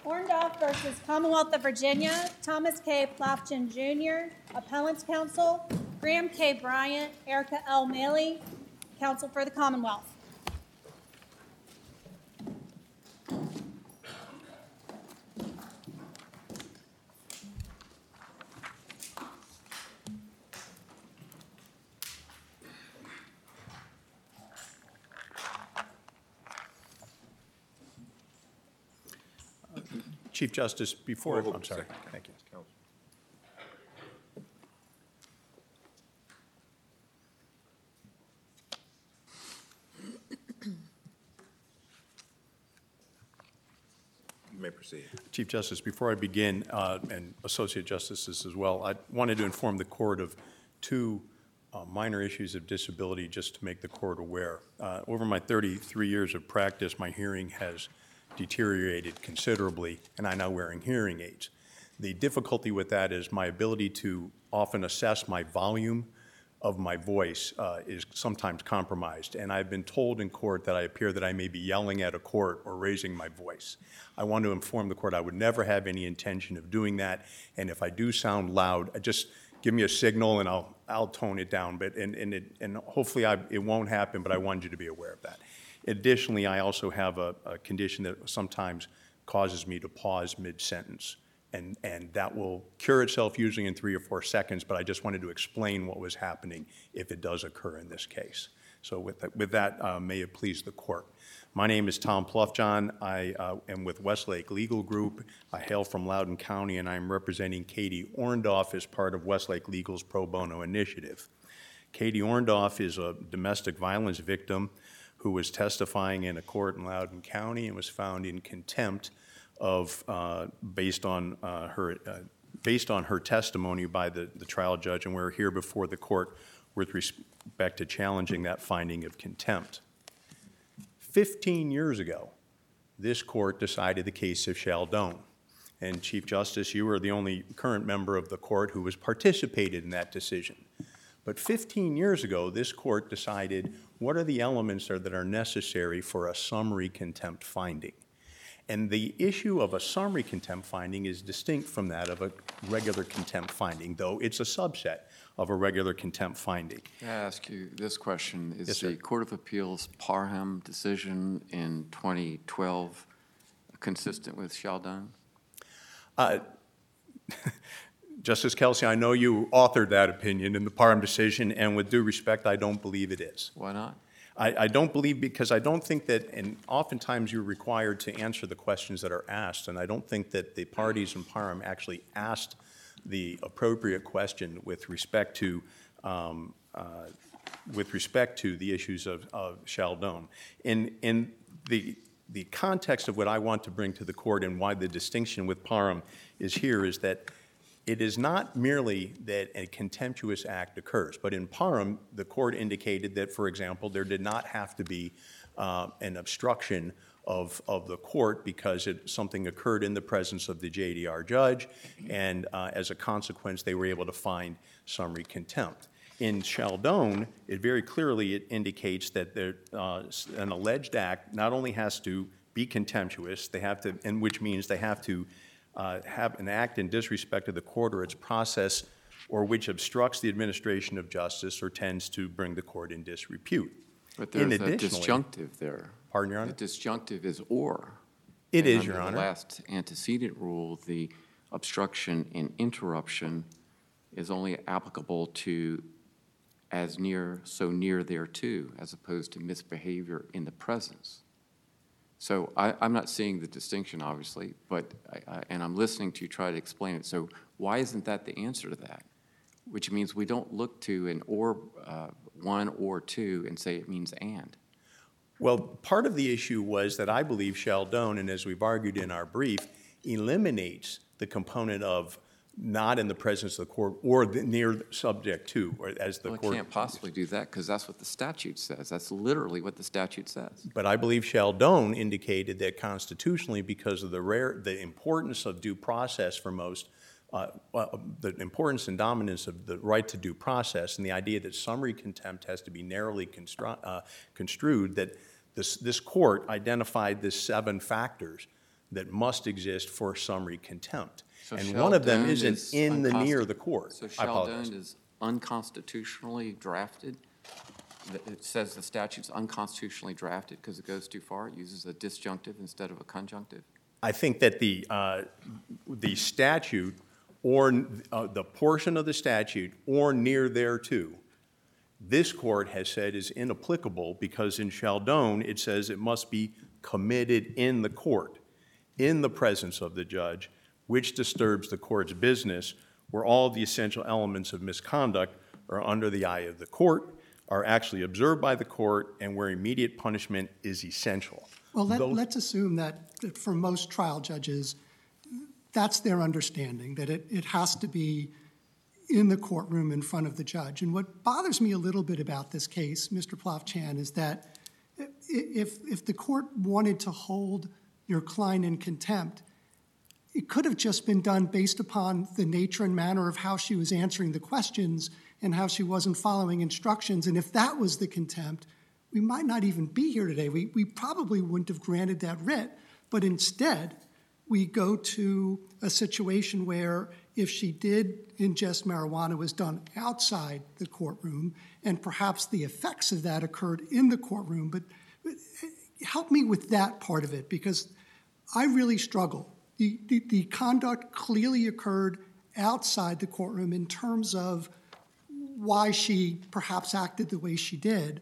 Orndorff versus Commonwealth of Virginia, Thomas K. Plofton Jr., Appellants Counsel, Graham K. Bryant, Erica L. Maley, Counsel for the Commonwealth. Chief Justice, before, I'm sorry, thank you. You may proceed. Chief Justice, before I begin, and Associate Justices as well, I wanted to inform the court of two minor issues of disability just to make the court aware. Over my 33 years of practice, my hearing has deteriorated considerably, and I'm now wearing hearing aids. The difficulty with that is my ability to often assess my volume of my voice is sometimes compromised, and I've been told in court that I appear that I may be yelling at a court or raising my voice. I want to inform the court I would never have any intention of doing that, and if I do sound loud, just give me a signal and I'll tone it down, but and hopefully it won't happen, but I wanted you to be aware of that. Additionally, I also have a condition that sometimes causes me to pause mid-sentence, and that will cure itself usually in 3 or 4 seconds, but I just wanted to explain what was happening if it does occur in this case. So with that, may it please the court. My name is Tom Plofton. I am with Westlake Legal Group. I hail from Loudoun County, and I'm representing Katie Orndorff as part of Westlake Legal's pro bono initiative. Katie Orndorff is a domestic violence victim who was testifying in a court in Loudoun County and was found in contempt of based on her testimony by the trial judge, and we're here before the court with respect to challenging that finding of contempt. 15 years ago, this court decided the case of Sheldon. And Chief Justice, you were the only current member of the court who has participated in that decision. But 15 years ago, this court decided what are the elements that are necessary for a summary contempt finding. And the issue of a summary contempt finding is distinct from that of a regular contempt finding, though it's a subset of a regular contempt finding. May I ask you this question? Is Yes, the sir. Court of Appeals Parham decision in 2012 consistent with Sheldon? Justice Kelsey, I know you authored that opinion in the Parham decision, and with due respect, I don't believe it is. Why not? I don't believe, because I don't think that, and oftentimes you're required to answer the questions that are asked, and I don't think that the parties in Parham actually asked the appropriate question with respect to the issues of Sheldon. In the context of what I want to bring to the court and why the distinction with Parham is here is that it is not merely that a contemptuous act occurs, but in Parham, the court indicated that, for example, there did not have to be an obstruction of the court because something occurred in the presence of the JDR judge, and as a consequence, they were able to find summary contempt. In Sheldon, it very clearly indicates that an alleged act not only has to be contemptuous, and which means they have to have an act in disrespect of the court or its process, or which obstructs the administration of justice or tends to bring the court in disrepute. But there's a disjunctive there. Pardon, Your Honor? The disjunctive is or. It is, Under Your Honor. the last antecedent rule, the obstruction and interruption is only applicable to as near, so near thereto, as opposed to misbehavior in the presence. So I'm not seeing the distinction, obviously, but and I'm listening to you try to explain it. So why isn't that the answer to that? Which means we don't look to an or, one or two, and say it means and. Well, part of the issue was that I believe Sheldon, and as we've argued in our brief, eliminates the component of not in the presence of the court or near subject to, or as the Well, court. it can't possibly do that because that's what the statute says. That's literally what the statute says. But I believe Sheldon indicated that constitutionally, because of the importance of due process for most, the importance and dominance of the right to due process, and the idea that summary contempt has to be narrowly construed, that this court identified the 7 factors that must exist for summary contempt. So And one of them Sheldon isn't is in the near the court. So I apologize. Sheldon is unconstitutionally drafted? It says the statute's unconstitutionally drafted because it goes too far? It uses a disjunctive instead of a conjunctive? I think that the statute or the portion of the statute or near thereto, this court has said is inapplicable because in Sheldon, it says it must be committed in the court, in the presence of the judge, which disturbs the court's business, where all the essential elements of misconduct are under the eye of the court, are actually observed by the court, and where immediate punishment is essential. Well, let's assume that for most trial judges, that's their understanding, that it has to be in the courtroom in front of the judge. And what bothers me a little bit about this case, Mr. Plavchan, is that if the court wanted to hold your client in contempt, it could have just been done based upon the nature and manner of how she was answering the questions and how she wasn't following instructions. And if that was the contempt, we might not even be here today. We probably wouldn't have granted that writ. But instead, we go to a situation where if she did ingest marijuana, it was done outside the courtroom, and perhaps the effects of that occurred in the courtroom. But help me with that part of it, because I really struggle. The conduct clearly occurred outside the courtroom in terms of why she perhaps acted the way she did.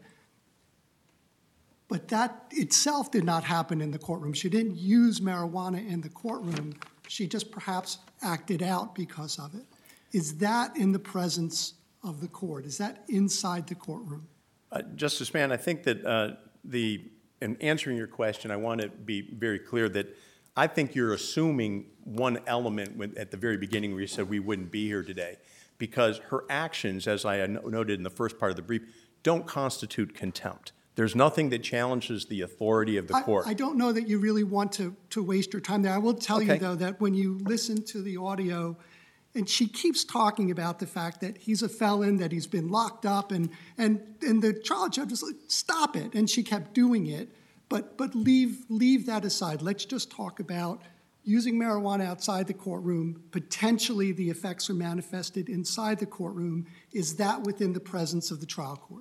But that itself did not happen in the courtroom. She didn't use marijuana in the courtroom. She just perhaps acted out because of it. Is that in the presence of the court? Is that inside the courtroom? Justice Mann, I think that in answering your question, I want to be very clear that I think you're assuming one element at the very beginning where you said we wouldn't be here today, because her actions, as I noted in the first part of the brief, don't constitute contempt. There's nothing that challenges the authority of the court. I don't know that you really want to waste your time there. I will tell you, though, that when you listen to the audio, and she keeps talking about the fact that he's a felon, that he's been locked up, and the trial judge was like, stop it, and she kept doing it. But leave that aside. Let's just talk about using marijuana outside the courtroom. Potentially the effects are manifested inside the courtroom. Is that within the presence of the trial court?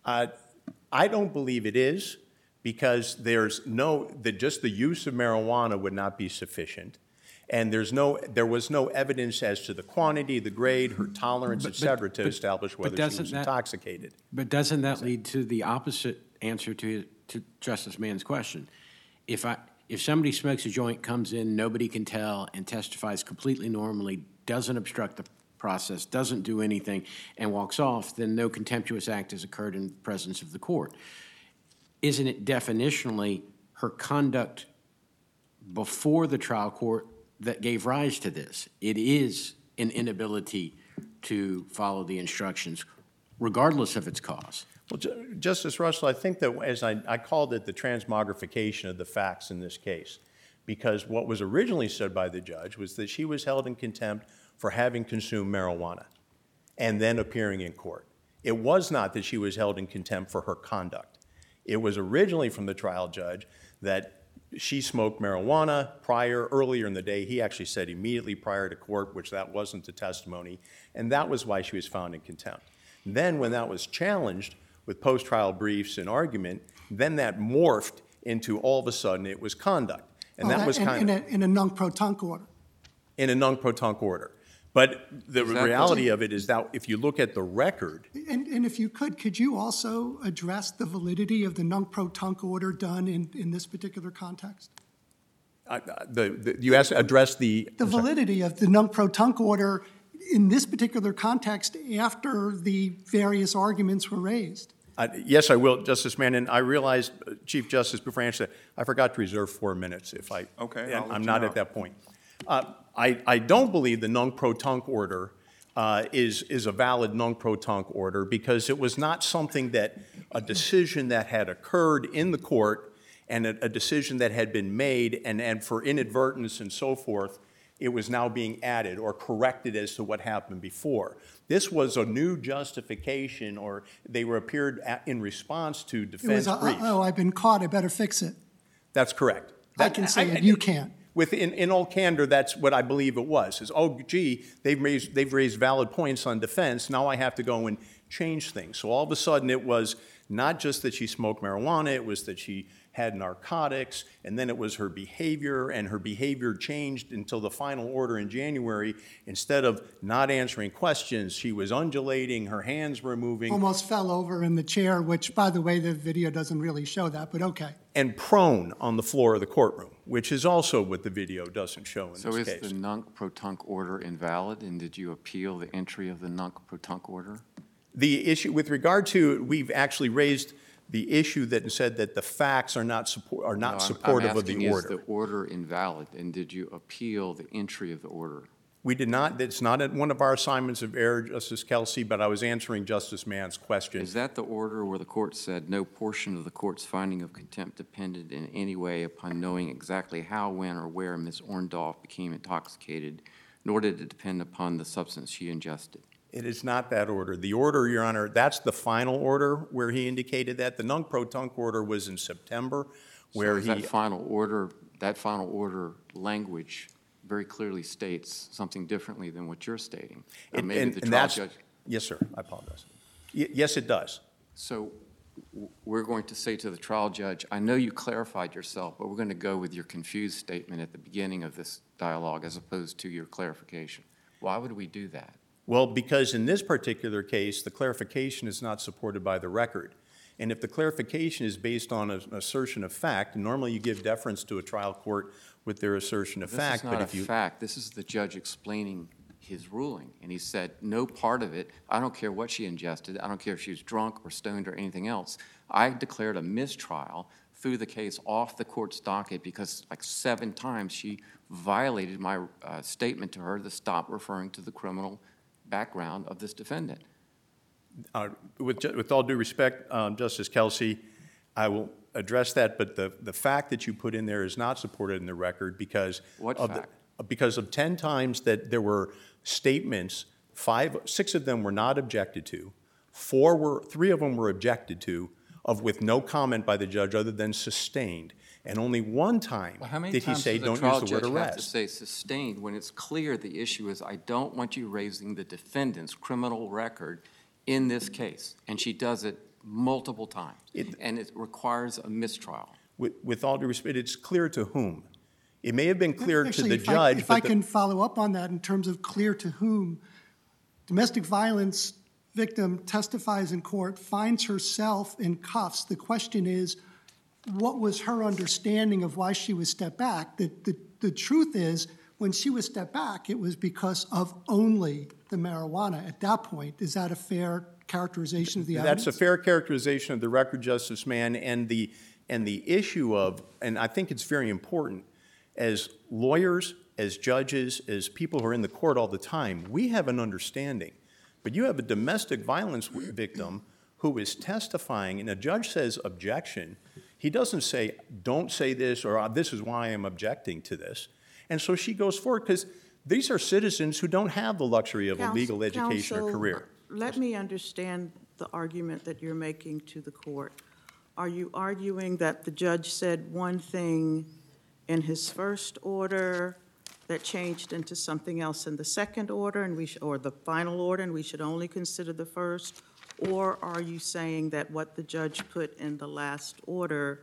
I don't believe it is, because just the use of marijuana would not be sufficient. And there was no evidence as to the quantity, the grade, her tolerance, et cetera, to establish whether she was intoxicated. But doesn't that lead to the opposite answer to Justice Mann's question? If somebody smokes a joint, comes in, nobody can tell, and testifies completely normally, doesn't obstruct the process, doesn't do anything, and walks off, then no contemptuous act has occurred in the presence of the court. Isn't it definitionally her conduct before the trial court that gave rise to this? It is an inability to follow the instructions, regardless of its cause. Well, Justice Russell, I think that as I called it the transmogrification of the facts in this case, because what was originally said by the judge was that she was held in contempt for having consumed marijuana and then appearing in court. It was not that she was held in contempt for her conduct. It was originally from the trial judge that she smoked marijuana earlier in the day. He actually said immediately prior to court, which that wasn't the testimony, and that was why she was found in contempt. Then when that was challenged with post-trial briefs and argument, then that morphed into all of a sudden it was conduct. And that was kind of in a nunc-pro-tunc order. In a nunc-pro-tunc order. But the reality of it is that if you look at the record. And if you could you also address the validity of the nunc-pro-tunc order done in this particular context? You asked address the validity of the nunc-pro-tunc order in this particular context after the various arguments were raised. Yes, I will, Justice Mann. And I realized, Chief Justice, before I answer that, I forgot to reserve 4 minutes. Okay, I'm not at that point. I don't believe the nunc-pro-tunc order is a valid nunc-pro-tunc order, because it was not something that a decision that had occurred in the court and a decision that had been made, and for inadvertence and so forth, it was now being added or corrected as to what happened before. This was a new justification, or they appeared in response to defense briefs. Oh, I've been caught, I better fix it. That's correct. I can say it, you can't. in all candor, that's what I believe it was, is, oh, gee, they've raised valid points on defense, now I have to go and change things. So all of a sudden, it was not just that she smoked marijuana, it was that she had narcotics, and then it was her behavior, and her behavior changed until the final order in January. Instead of not answering questions, she was undulating, her hands were moving. Almost fell over in the chair, which, by the way, the video doesn't really show that, but okay. And prone on the floor of the courtroom, which is also what the video doesn't show in this case. So is the nunc-pro-tunc order invalid, and did you appeal the entry of the nunc-pro-tunc order? The issue, with regard to, we've actually raised the issue that said that the facts are not supportive of the order. Is the order invalid, and did you appeal the entry of the order? We did not. It's not one of our assignments of error, Justice Kelsey, but I was answering Justice Mann's question. Is that the order where the court said no portion of the court's finding of contempt depended in any way upon knowing exactly how, when, or where Ms. Orndorff became intoxicated, nor did it depend upon the substance she ingested? It is not that order. The order, Your Honor, that's the final order where he indicated that. The nunc-pro-tunc order was in September, where So that final order language very clearly states something differently than what you're stating. Maybe the trial judge. Yes, sir, I apologize. Yes, it does. So we're going to say to the trial judge, I know you clarified yourself, but we're going to go with your confused statement at the beginning of this dialogue as opposed to your clarification. Why would we do that? Well, because in this particular case, the clarification is not supported by the record. And if the clarification is based on an assertion of fact, normally you give deference to a trial court with their assertion of fact. This is not a fact. This is the judge explaining his ruling. And he said, no part of it, I don't care what she ingested, I don't care if she was drunk or stoned or anything else. I declared a mistrial, threw the case off the court's docket because like 7 times she violated my statement to her to stop referring to the criminal background of this defendant. With all due respect, Justice Kelsey, I will address that, but the fact that you put in there is not supported in the record because What fact? Because of 10 times that there were statements, 6 of them were not objected to, 3 of them were objected to, with no comment by the judge other than sustained. And only 1 time did he say, don't use the word How many times does the trial judge have to arrest. say sustained when it's clear the issue is, I don't want you raising the defendant's criminal record in this case? And she does it multiple times. And it requires a mistrial. With all due respect, it's clear to whom? It may have been clear to Actually, the judge. If I can follow up on that in terms of clear to whom, domestic violence victim testifies in court, finds herself in cuffs. The question is, what was her understanding of why she was stepped back? The truth is, when she was stepped back, it was because of only the marijuana. At that point, is that a fair characterization of the evidence? That's a fair characterization of the record, Justice Mann, and the issue of, and I think it's very important, as lawyers, as judges, as people who are in the court all the time, we have an understanding. But you have a domestic violence victim who is testifying, and a judge says objection. He doesn't say, don't say this, or this is why I'm objecting to this. And so she goes forward, because these are citizens who don't have the luxury of a legal education or career. Let me understand the argument that you're making to the court. Are you arguing that the judge said one thing in his first order that changed into something else in the second order, and or the final order, and we should only consider the first? Or are you saying that what the judge put in the last order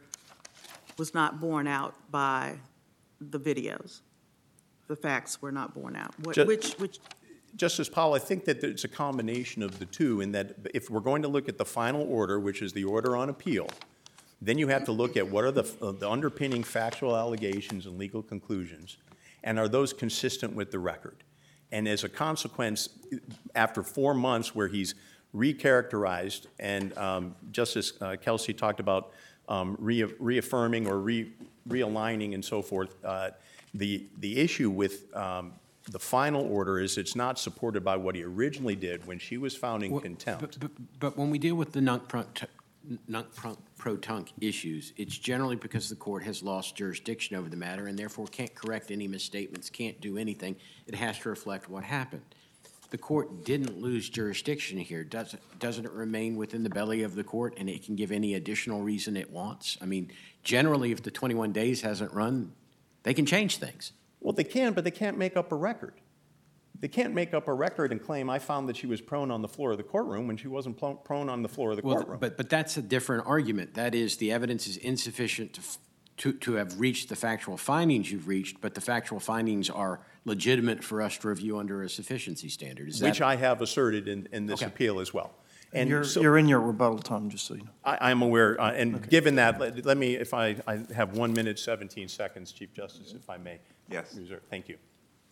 was not borne out by the videos? The facts were not borne out? Which? Justice Powell, I think that it's a combination of the two, in that if we're going to look at the final order, which is the order on appeal, then you have to look at what are the underpinning factual allegations and legal conclusions, and are those consistent with the record? And as a consequence, after 4 months where he's recharacterized, and Justice Kelsey talked about reaffirming or realigning and so forth, the issue with the final order is it's not supported by what he originally did when she was found in contempt. But when we deal with the nunc-pro-tunc issues, it's generally because the court has lost jurisdiction over the matter and therefore can't correct any misstatements, can't do anything. It has to reflect what happened. The court didn't lose jurisdiction here. Doesn't it remain within the belly of the court and it can give any additional reason it wants? I mean, generally, if the 21 days hasn't run, They can change things. Well, they can, but they can't make up a record. They can't make up a record and claim, I found that she was prone on the floor of the courtroom when she wasn't prone on the floor of the courtroom. But that's a different argument. That is, the evidence is insufficient to have reached the factual findings you've reached, but the factual findings are legitimate for us to review under a sufficiency standard. Is that? Which I have asserted in this Okay. appeal as well. And so you're in your rebuttal time, just so you know. I'm aware, and given that, let me, if I have 1 minute, 17 seconds, Chief Justice, if I may. Yes. Reserve. Thank you.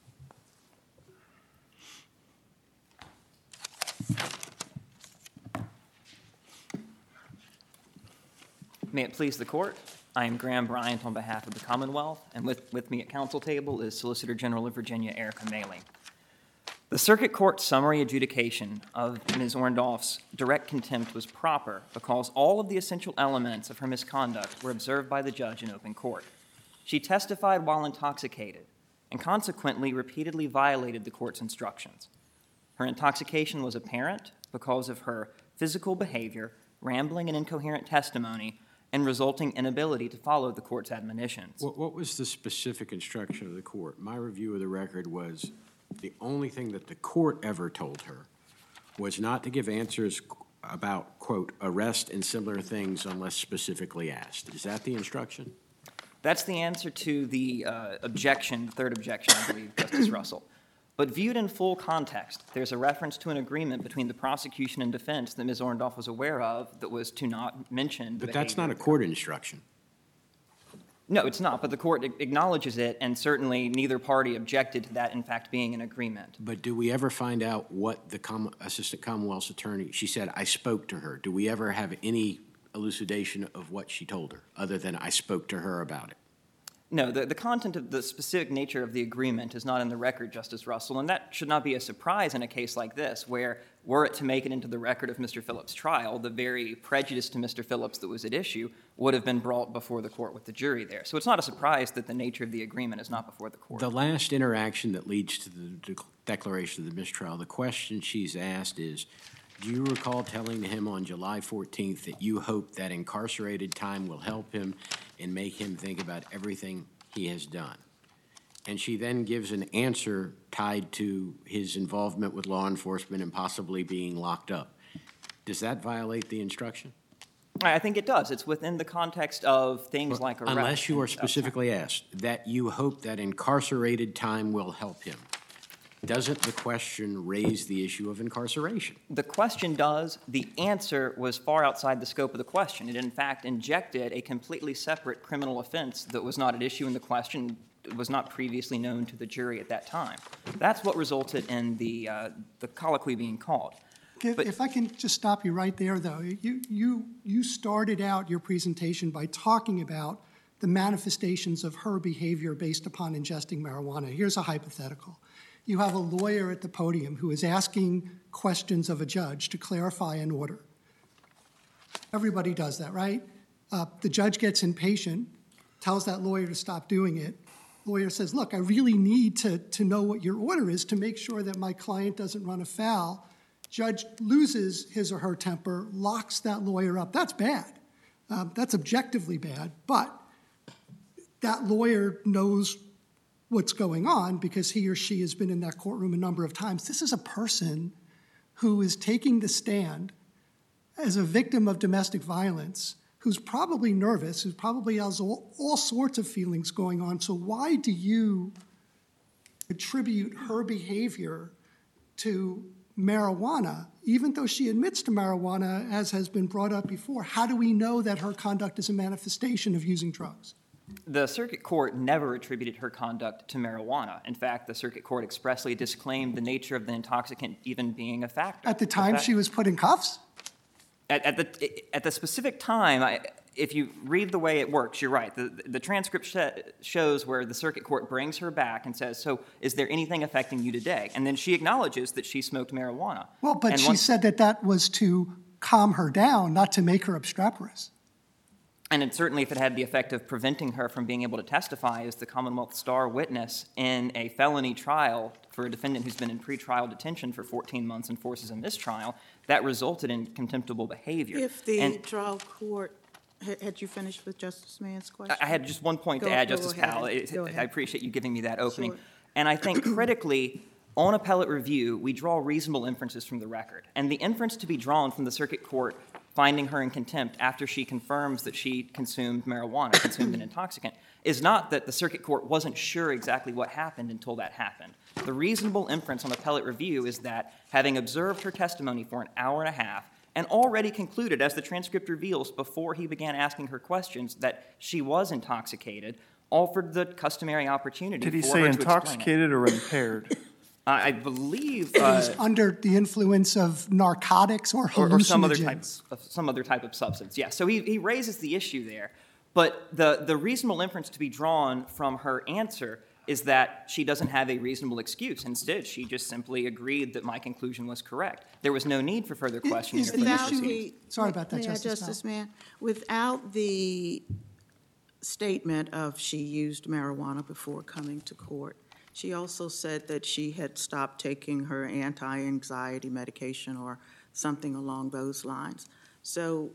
May it please the court, I am Graham Bryant on behalf of the Commonwealth, and with me at council table is Solicitor General of Virginia Erica Maley. The circuit court summary adjudication of Ms. Orndorff's direct contempt was proper because all of the essential elements of her misconduct were observed by the judge in open court. She testified while intoxicated and consequently repeatedly violated the court's instructions. Her intoxication was apparent because of her physical behavior, rambling and incoherent testimony, and resulting inability to follow the court's admonitions. What was the specific instruction of the court? My review of the record was the only thing that the court ever told her was not to give answers about, quote, arrest and similar things unless specifically asked. Is that the instruction? That's the answer to the objection, the third objection, I believe, Justice Russell. But viewed in full context, there's a reference to an agreement between the prosecution and defense that Ms. Orndorff was aware of that was to not mention the But that's behavior. not a court instruction. No, it's not, but the court acknowledges it, and certainly neither party objected to that, in fact, being an agreement. But do we ever find out what the Assistant Commonwealth's attorney, she said, I spoke to her. Do we ever have any elucidation of what she told her, other than I spoke to her about it? No, the content of the specific nature of the agreement is not in the record, Justice Russell, and that should not be a surprise in a case like this, where, were it to make it into the record of Mr. Phillips' trial, the very prejudice to Mr. Phillips that was at issue would have been brought before the court with the jury there. So it's not a surprise that the nature of the agreement is not before the court. The last interaction that leads to the declaration of the mistrial, the question she's asked is, do you recall telling him on July 14th that you hope that incarcerated time will help him and make him think about everything he has done? And she then gives an answer tied to his involvement with law enforcement and possibly being locked up. Does that violate the instruction? I think it does. It's within the context of things like arrest. Unless you are and- specifically asked that you hope that incarcerated time will help him. Doesn't the question raise the issue of incarceration? The question does. The answer was far outside the scope of the question. It, in fact, injected a completely separate criminal offense that was not at issue in the question, was not previously known to the jury at that time. That's what resulted in the colloquy being called. But- If I can just stop you right there, though. You started out your presentation by talking about the manifestations of her behavior based upon ingesting marijuana. Here's a hypothetical. You have a lawyer at the podium who is asking questions of a judge to clarify an order. Everybody does that, right? The judge gets impatient, tells that lawyer to stop doing it. Lawyer says, look, I really need to know what your order is to make sure that my client doesn't run afoul. Judge loses his or her temper, locks that lawyer up. That's bad. That's objectively bad, but that lawyer knows what's going on because he or she has been in that courtroom a number of times. This is a person who is taking the stand as a victim of domestic violence, who's probably nervous, who probably has all sorts of feelings going on. So why do you attribute her behavior to marijuana, even though she admits to marijuana, as has been brought up before? How do we know that her conduct is a manifestation of using drugs? The circuit court never attributed her conduct to marijuana. In fact, the circuit court expressly disclaimed the nature of the intoxicant even being a factor. At the time she was put in cuffs? At the specific time, if you read the way it works, you're right. The transcript shows where the circuit court brings her back and says, so is there anything affecting you today? And then she acknowledges that she smoked marijuana. Well, but And she once- said that was to calm her down, not to make her obstreperous. And it certainly, if it had the effect of preventing her from being able to testify as the Commonwealth star witness in a felony trial for a defendant who's been in pretrial detention for 14 months and forces a mistrial, that resulted in contemptible behavior. If the And- trial court Had you finished with Justice Mann's question? I had just one point to Go- add, go Justice ahead. Powell. Go I ahead. appreciate you giving me that opening. Sure. And I think critically, on appellate review, we draw reasonable inferences from the record. And the inference to be drawn from the circuit court finding her in contempt after she confirms that she consumed marijuana, consumed an intoxicant, is not that the circuit court wasn't sure exactly what happened until that happened. The reasonable inference on appellate review is that, having observed her testimony for an hour and a half, and already concluded, as the transcript reveals, before he began asking her questions, that she was intoxicated, offered the customary opportunity Did he for say her to explain it. intoxicated or impaired? I believe, Is under the influence of narcotics or hallucinogens. or some other type of substance. Yeah. So he raises the issue there, but the reasonable inference to be drawn from her answer is that she doesn't have a reasonable excuse. Instead, she just simply agreed that my conclusion was correct. There was no need for further questioning. is or the further Without issue- proceedings. Sorry about that, May I, Justice Powell. Justice Mann? Without the statement of she used marijuana before coming to court, she also said that she had stopped taking her anti-anxiety medication or something along those lines. So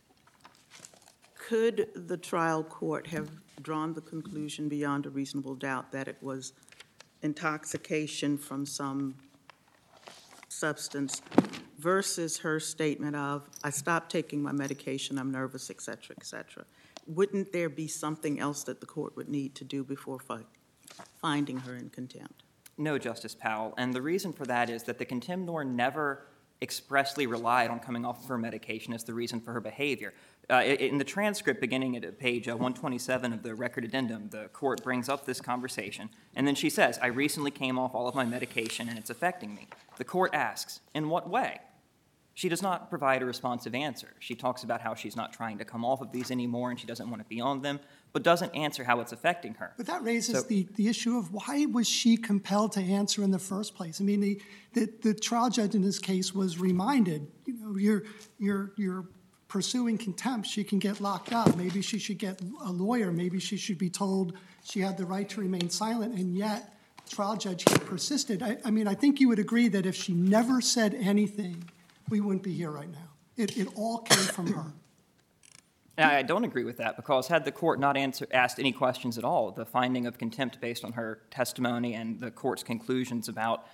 could the trial court have drawn the conclusion beyond a reasonable doubt that it was intoxication from some substance versus her statement of, I stopped taking my medication, I'm nervous, et cetera, et cetera? Wouldn't there be something else that the court would need to do before finding her in contempt? No, Justice Powell. And the reason for that is that the contemnor never expressly relied on coming off of her medication as the reason for her behavior. In the transcript beginning at page 127 of the record addendum, the court brings up this conversation, and then she says, I recently came off all of my medication and it's affecting me. The court asks, in what way? She does not provide a responsive answer. She talks about how she's not trying to come off of these anymore and she doesn't want to be on them, but doesn't answer how it's affecting her. But that raises So- the issue of why was she compelled to answer in the first place? I mean, the trial judge in this case was reminded, you're pursuing contempt, she can get locked up. Maybe she should get a lawyer. Maybe she should be told she had the right to remain silent, and yet the trial judge here persisted. I mean, I think you would agree that if she never said anything, we wouldn't be here right now. It all came from her. And I don't agree with that, because had the court not asked any questions at all, the finding of contempt based on her testimony and the court's conclusions about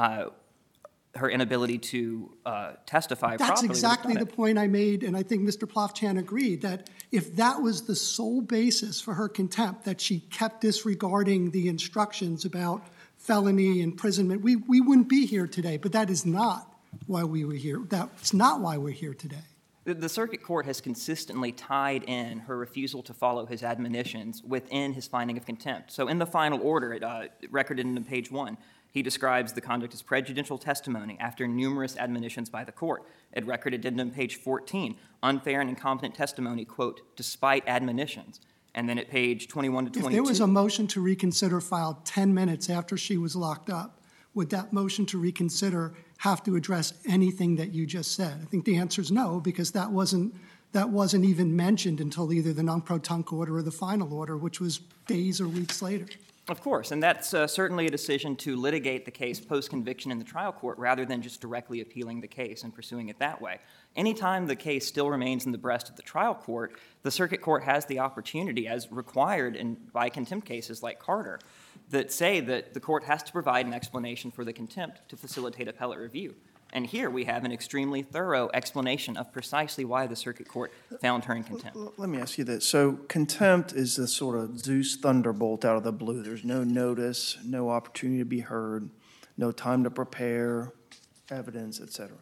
her inability to testify That's properly. exactly would the have done point I made, and I think Mr. Plofchan agreed, that if that was the sole basis for her contempt, that she kept disregarding the instructions about felony imprisonment, we wouldn't be here today. But that is not why we were here. That's not why we're here today. The circuit court has consistently tied in her refusal to follow his admonitions within his finding of contempt. So in the final order, recorded in page 1, he describes the conduct as prejudicial testimony after numerous admonitions by the court. At record addendum page 14, unfair and incompetent testimony, quote, despite admonitions. And then at page 21 to 22. If there was a motion to reconsider filed 10 minutes after she was locked up, would that motion to reconsider have to address anything that you just said? I think the answer is no, because that wasn't even mentioned until either the non-protunct order or the final order, which was days or weeks later. Of course, and that's certainly a decision to litigate the case post-conviction in the trial court rather than just directly appealing the case and pursuing it that way. Anytime the case still remains in the breast of the trial court, the circuit court has the opportunity, as required by contempt cases like Carter, that say that the court has to provide an explanation for the contempt to facilitate appellate review. And here we have an extremely thorough explanation of precisely why the circuit court found her in contempt. Let me ask you this. So contempt is the sort of Zeus thunderbolt out of the blue. There's no notice, no opportunity to be heard, no time to prepare, evidence, et cetera.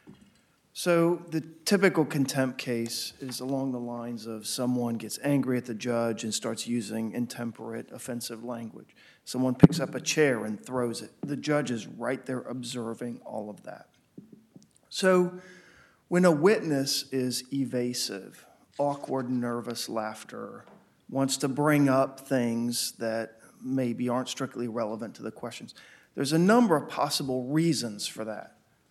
So the typical contempt case is along the lines of someone gets angry at the judge and starts using intemperate, offensive language. Someone picks up a chair and throws it. The judge is right there observing all of that. So when a witness is evasive, awkward, nervous laughter, wants to bring up things that maybe aren't strictly relevant to the questions, there's a number of possible reasons for that.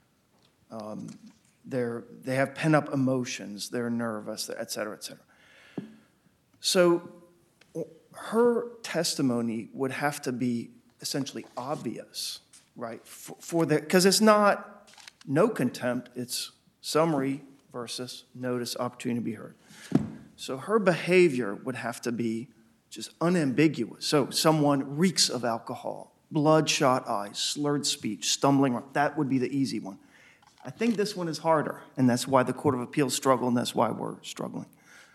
They have pent-up emotions, they're nervous, et cetera, et cetera. So her testimony would have to be essentially obvious, right? Because it's not no contempt, it's summary versus notice, opportunity to be heard. So her behavior would have to be just unambiguous. So someone reeks of alcohol, bloodshot eyes, slurred speech, stumbling around. That would be the easy one. I think this one is harder, and that's why the Court of Appeals struggled, and that's why we're struggling.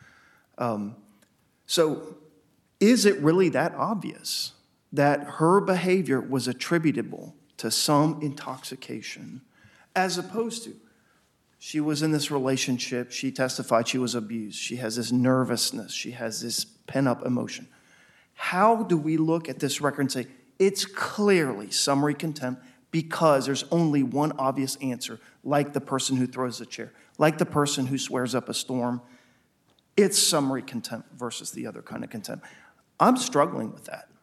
So is it really that obvious that her behavior was attributable to some intoxication, as opposed to she was in this relationship, she testified she was abused, she has this nervousness, she has this pent-up emotion. How do we look at this record and say, it's clearly summary contempt because there's only one obvious answer, like the person who throws the chair, like the person who swears up a storm? It's summary contempt versus the other kind of contempt. I'm struggling with that.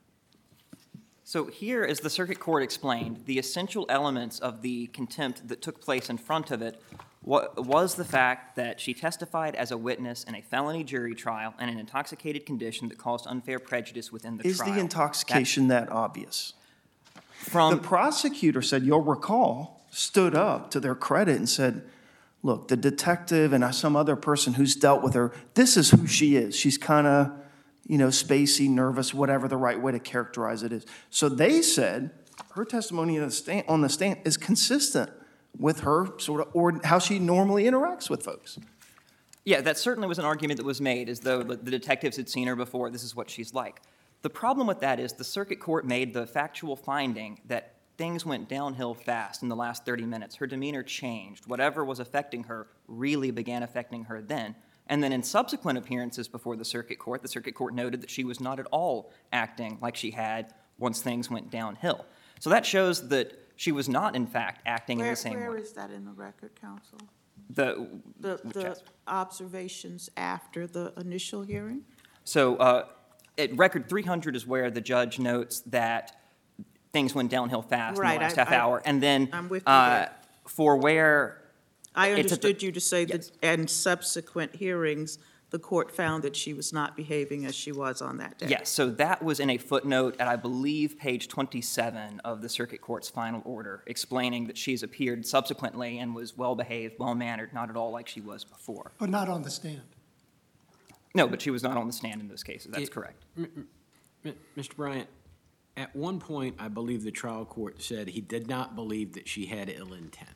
So here, as the circuit court explained, the essential elements of the contempt that took place in front of it was the fact that she testified as a witness in a felony jury trial in an intoxicated condition that caused unfair prejudice within the Is trial. the intoxication that obvious? The From prosecutor said, you'll recall, stood up to their credit and said, look, the detective and some other person who's dealt with her, this is who she is. She's kind of, spacey, nervous, whatever the right way to characterize it is. So they said her testimony on the stand is consistent with her how she normally interacts with folks. Yeah, that certainly was an argument that was made, as though the detectives had seen her before. This is what she's like. The problem with that is the circuit court made the factual finding that things went downhill fast in the last 30 minutes. Her demeanor changed. Whatever was affecting her really began affecting her then. And then in subsequent appearances before the circuit court noted that she was not at all acting like she had once things went downhill. So that shows that she was not, in fact, acting in the same way. Where is that in the record, counsel? The Observations after the initial hearing? So at record 300 is where the judge notes that things went downhill fast in the last half hour. And then I'm with you there. For where I it's at the- understood you to say Yes. that in subsequent hearings, the court found that she was not behaving as she was on that day. Yes, so that was in a footnote at, I believe, page 27 of the circuit court's final order, explaining that she's appeared subsequently and was well-behaved, well-mannered, not at all like she was before. But not on the stand. No, but she was not on the stand in those cases. That's correct. Mr. Bryant, at one point, I believe the trial court said he did not believe that she had ill intent.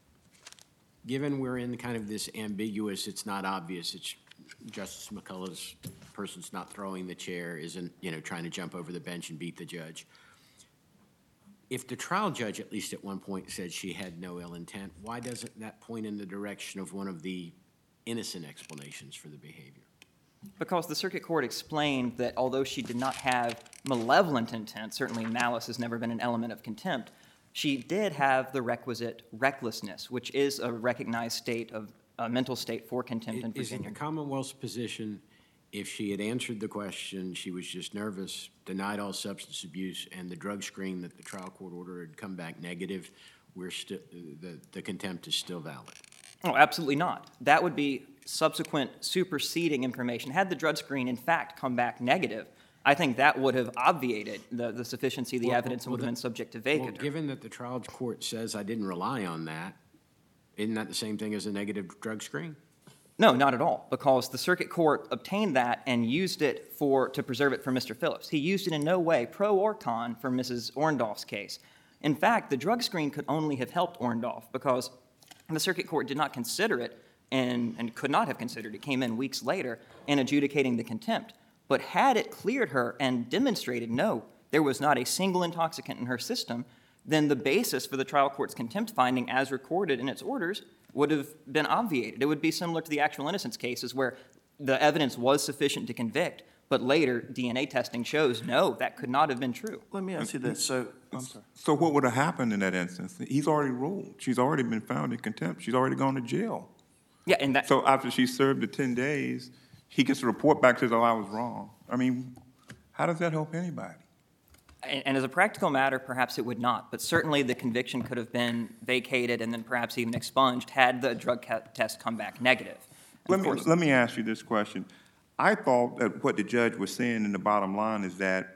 Given we're in kind of this ambiguous, it's not obvious, it's Justice McCullough's person's not throwing the chair, isn't, trying to jump over the bench and beat the judge. If the trial judge, at least at one point, said she had no ill intent, why doesn't that point in the direction of one of the innocent explanations for the behavior? Because the circuit court explained that although she did not have malevolent intent, certainly malice has never been an element of contempt, she did have the requisite recklessness, which is a recognized state of mental state for contempt in Is it Virginia. the Commonwealth's position, if she had answered the question, she was just nervous, denied all substance abuse, and the drug screen that the trial court ordered had come back negative, the contempt is still valid? Oh, absolutely not. That would be subsequent superseding information. Had the drug screen, in fact, come back negative, I think that would have obviated the sufficiency of the evidence and would have been subject to Well, vacatur. given that the trial court says I didn't rely on that, isn't that the same thing as a negative drug screen? No, not at all, because the circuit court obtained that and used it to preserve it for Mr. Phillips. He used it in no way, pro or con, for Mrs. Orndorff's case. In fact, the drug screen could only have helped Orndorff because the circuit court did not consider it and could not have considered it. Came in weeks later in adjudicating the contempt. But had it cleared her and demonstrated, no, there was not a single intoxicant in her system, then the basis for the trial court's contempt finding as recorded in its orders would have been obviated. It would be similar to the actual innocence cases where the evidence was sufficient to convict, but later DNA testing shows, no, that could not have been true. Let me ask you this. I'm sorry. So what would have happened in that instance? He's already ruled. She's already been found in contempt. She's already gone to jail. Yeah, and that. So after she served the 10 days, he gets a report back, says, oh, I was wrong. I mean, how does that help anybody? And as a practical matter, perhaps it would not, but certainly the conviction could have been vacated and then perhaps even expunged had the drug test come back negative. Let me ask you this question. I thought that what the judge was saying in the bottom line is that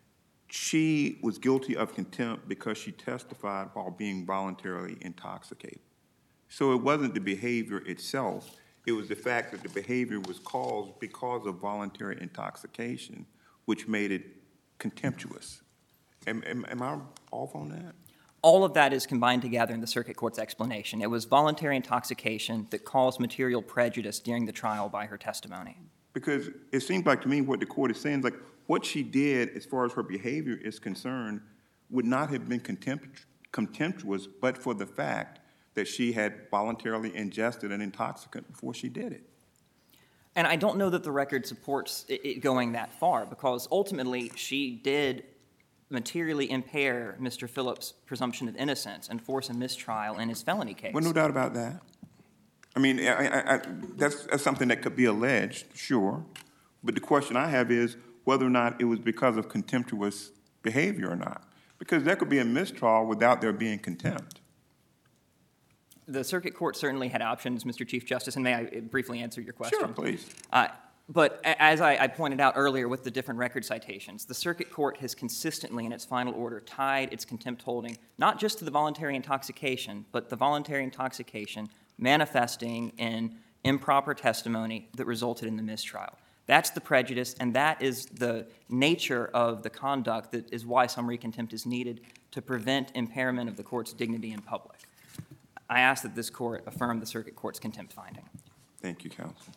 she was guilty of contempt because she testified while being voluntarily intoxicated. So it wasn't the behavior itself. it was the fact that the behavior was caused because of voluntary intoxication, which made it contemptuous. Am I off on that? All of that is combined together in the circuit court's explanation. It was voluntary intoxication that caused material prejudice during the trial by her testimony. Because it seems like to me what the court is saying is like what she did as far as her behavior is concerned would not have been contemptuous but for the fact that she had voluntarily ingested an intoxicant before she did it. And I don't know that the record supports it going that far, because ultimately she did materially impair Mr. Phillips' presumption of innocence and force a mistrial in his felony case. Well, no doubt about that. I mean, that's something that could be alleged, sure. But the question I have is whether or not it was because of contemptuous behavior or not. Because there could be a mistrial without there being contempt. The circuit court certainly had options, Mr. Chief Justice, and may I briefly answer your question? Sure, please. But as I pointed out earlier with the different record citations, the circuit court has consistently in its final order tied its contempt holding not just to the voluntary intoxication, but the voluntary intoxication manifesting in improper testimony that resulted in the mistrial. That's the prejudice, and that is the nature of the conduct that is why summary contempt is needed to prevent impairment of the court's dignity in public. I ask that this court affirm the circuit court's contempt finding. Thank you, counsel.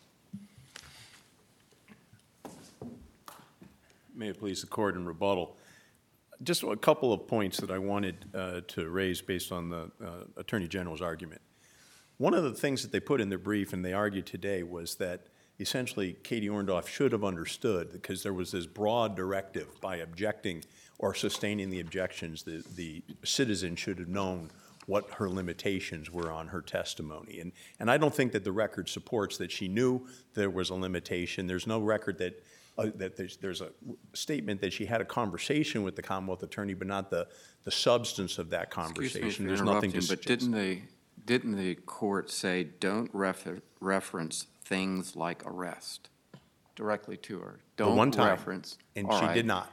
May it please the court in rebuttal. Just a couple of points that I wanted to raise based on the Attorney General's argument. One of the things that they put in their brief and they argued today was that essentially Katie Orndorff should have understood, because there was this broad directive by objecting or sustaining the objections, the citizen should have known what her limitations were on her testimony. And I don't think that the record supports that she knew there was a limitation. There's no record that there's a statement that she had a conversation with the Commonwealth Attorney, but not the substance of that conversation. Excuse me for There's nothing to interrupting, but suggest. didn't the court say don't reference things like arrest directly to her? Don't one time, reference. and All she right. did not.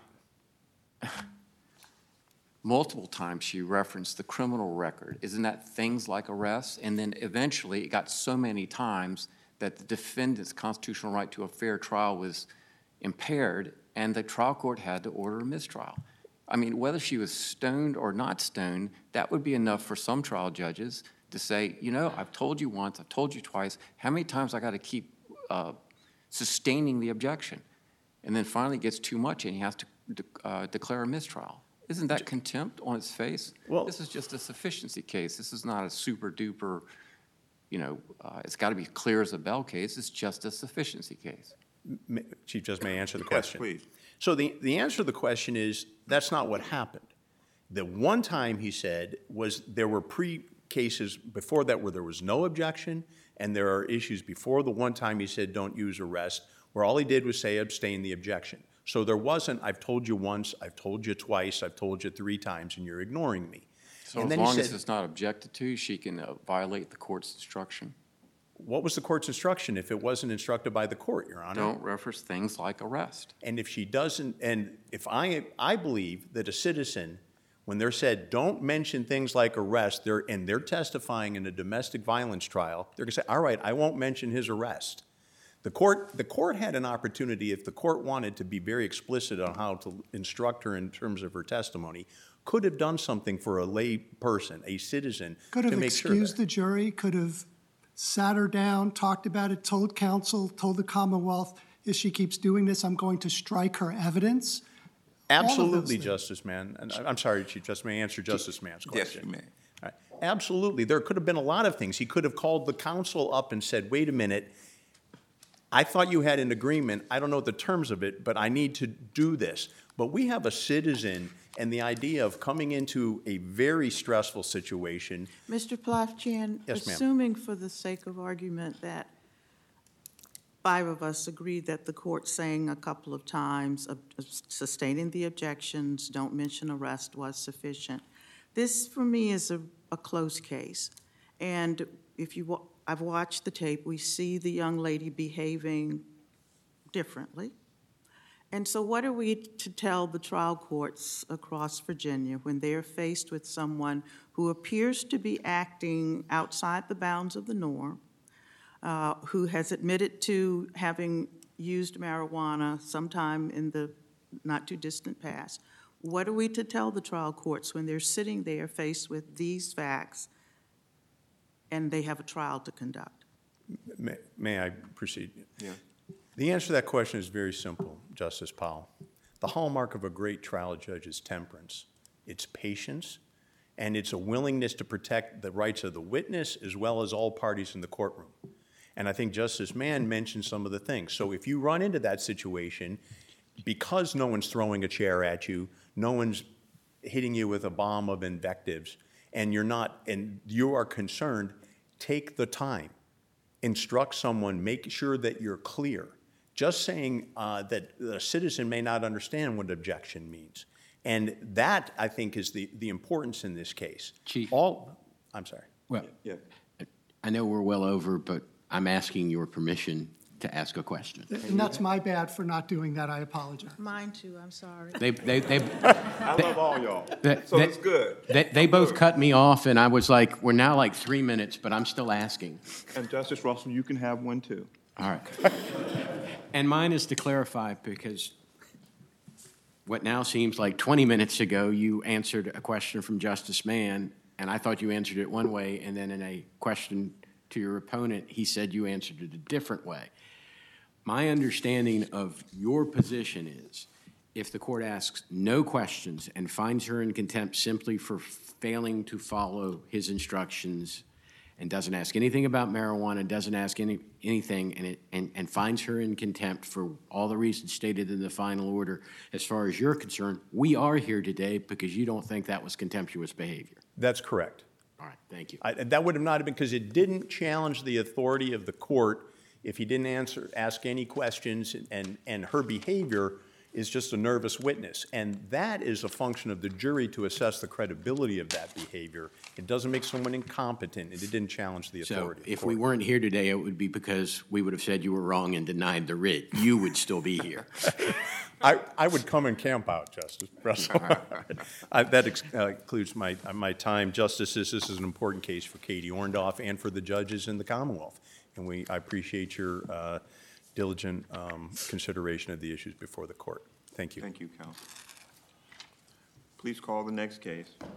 Multiple times she referenced the criminal record. Isn't that things like arrest? And then eventually it got so many times that the defendant's constitutional right to a fair trial was impaired, and the trial court had to order a mistrial. I mean, whether she was stoned or not stoned, that would be enough for some trial judges to say, you know, I've told you once, I've told you twice, how many times I got to keep sustaining the objection? And then finally it gets too much and he has to declare a mistrial. Isn't that contempt on its face? Well, this is just a sufficiency case. This is not a super duper, it's got to be clear as a bell case. It's just a sufficiency case. Chief Justice, may I answer the Yes, question? please. So the answer to the question is that's not what happened. The one time he said was there were pre-cases before that where there was no objection, and there are issues before the one time he said don't use arrest, where all he did was say abstain the objection. So there wasn't, I've told you once, I've told you twice, I've told you 3 times, and you're ignoring me. So And as then he long as said- it's not objected to, she can violate the court's instruction. What was the court's instruction if it wasn't instructed by the court, Your Honor? Don't reference things like arrest. And if she doesn't, and if I believe that a citizen, when they're said, don't mention things like arrest, they're testifying in a domestic violence trial, they're going to say, all right, I won't mention his arrest. The court had an opportunity, if the court wanted to be very explicit on how to instruct her in terms of her testimony, could have done something for a lay person, a citizen, Could to have make sure excused that. the jury, could have sat her down, talked about it, told counsel, told the Commonwealth, if she keeps doing this, I'm going to strike her evidence. All of those Absolutely, things. Justice Mann. And I'm sorry, Chief Justice, may I answer Justice Mann's Yes, question? you may. All right. Absolutely. There could have been a lot of things. He could have called the counsel up and said, wait a minute, I thought you had an agreement. I don't know the terms of it, but I need to do this. But we have a citizen, and the idea of coming into a very stressful situation. Mr. Plafchian, Yes, ma'am. assuming for the sake of argument that 5 of us agree that the court saying a couple of times, sustaining the objections, don't mention arrest was sufficient. This, for me, is a close case. And if I've watched the tape, we see the young lady behaving differently. And so what are we to tell the trial courts across Virginia when they're faced with someone who appears to be acting outside the bounds of the norm, who has admitted to having used marijuana sometime in the not-too-distant past. What are we to tell the trial courts when they're sitting there faced with these facts and they have a trial to conduct? May I proceed? Yeah. The answer to that question is very simple, Justice Powell. The hallmark of a great trial judge is temperance. It's patience, and it's a willingness to protect the rights of the witness as well as all parties in the courtroom. And I think Justice Mann mentioned some of the things. So if you run into that situation, because no one's throwing a chair at you, no one's hitting you with a bomb of invectives, and you are concerned, take the time. Instruct someone, make sure that you're clear. Just saying that a citizen may not understand what objection means. And that, I think, is the importance in this case. Chief. I'm sorry. Well, Yeah. I know we're well over, but I'm asking your permission to ask a question. And that's my bad for not doing that. I apologize. Mine too, I'm sorry. They I love all y'all, so it's good. They both cut me off, and I was like, we're now like 3 minutes, but I'm still asking. And Justice Russell, you can have one too. All right. And mine is to clarify, because what now seems like 20 minutes ago, you answered a question from Justice Mann, and I thought you answered it one way, and then in a question to your opponent, he said you answered it a different way. My understanding of your position is, if the court asks no questions and finds her in contempt simply for failing to follow his instructions and doesn't ask anything about marijuana, doesn't ask anything, and finds her in contempt for all the reasons stated in the final order, as far as you're concerned, we are here today because you don't think that was contemptuous behavior. That's correct. All right, thank you. That would have not have been, because it didn't challenge the authority of the court if he didn't ask any questions, and her behavior is just a nervous witness. And that is a function of the jury to assess the credibility of that behavior. It doesn't make someone incompetent, and it didn't challenge the So authority of the if court. we weren't here today, it would be because we would have said you were wrong and denied the writ. You would still be here. I would come and camp out, Justice Russell. That concludes my time. Justices, this is an important case for Katie Orndorff and for the judges in the Commonwealth. And I appreciate your diligent consideration of the issues before the court. Thank you. Thank you, counsel. Please call the next case.